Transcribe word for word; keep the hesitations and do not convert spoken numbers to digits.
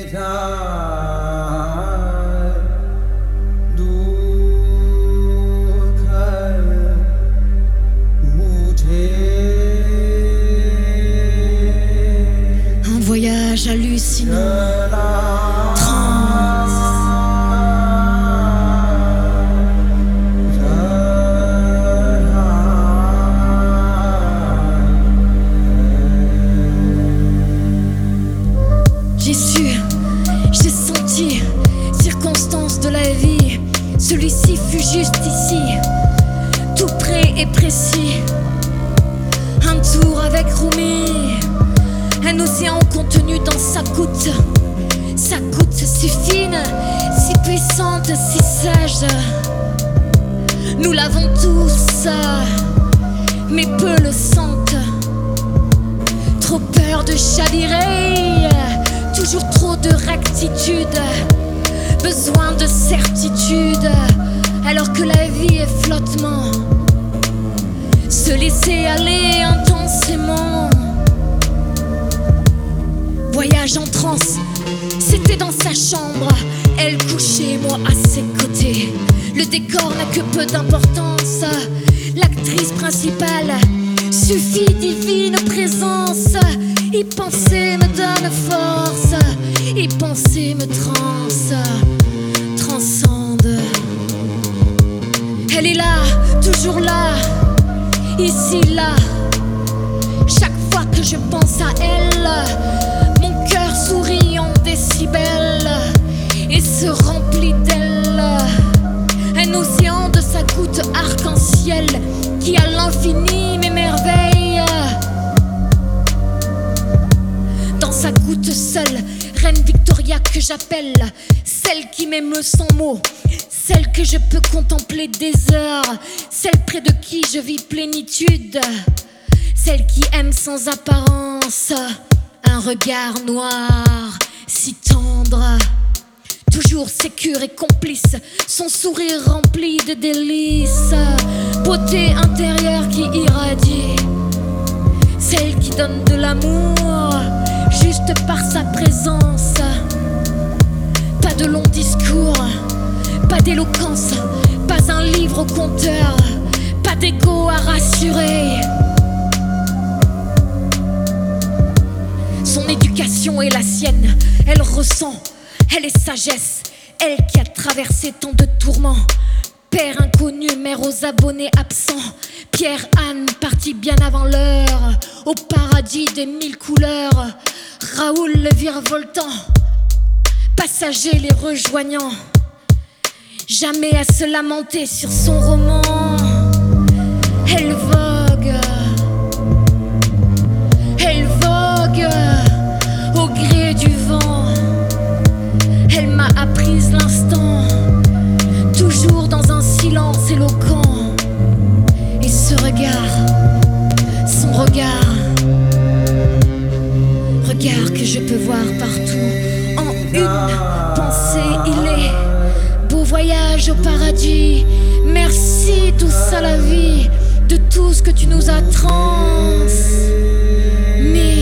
Un voyage hallucinant, trans. J'ai su, j'ai senti, circonstance de la vie, celui-ci fut juste ici, tout près et précis. Un tour avec Rumi, un océan contenu dans sa goutte, sa goutte si fine, si puissante, si sage. Nous l'avons tous, mais peu le sentent. Trop peur de chavirer, toujours trop de rectitude, besoin de certitude, alors que la vie est flottement. Se laisser aller intensément. Voyage en transe, c'était dans sa chambre, elle couchait, moi à ses côtés. Le décor n'a que peu d'importance, l'actrice principale suffit divine présence. Y penser me donne force, y penser me transe, transcende. Elle est là, toujours là, ici, là. Chaque fois que je pense à elle, mon cœur sourit en décibels et se remplit d'elle. Un océan de sa goutte arc-en-ciel qui à l'infini m'émerveille. Dans sa goutte seule, Reine Victoria que j'appelle, celle qui m'aime sans mots, celle que je peux contempler des heures, celle près de qui je vis plénitude, celle qui aime sans apparence, un regard noir si tendre, toujours sécure et complice, son sourire rempli de délices, beauté intérieure qui irradie, celle qui donne de l'amour juste par sa présence. Pas de longs discours, pas d'éloquence, pas un livre au compteur, pas d'égo à rassurer. Son éducation est la sienne, elle ressent, elle est sagesse, elle qui a traversé tant de tourments. Père inconnu, mère aux abonnés absents, Pierre-Anne parti bien avant l'heure, au paradis des mille couleurs. Raoul le virevoltant, passagers les rejoignant, jamais à se lamenter sur son roman. Elle vogue, elle vogue au gré du vent. Elle m'a apprise l'instant, toujours dans un silence éloquent. Et ce regard, son regard, regard que je peux voir partout. En une pensée, il est beau voyage au paradis. Merci tous à la vie de tout ce que tu nous as transmis.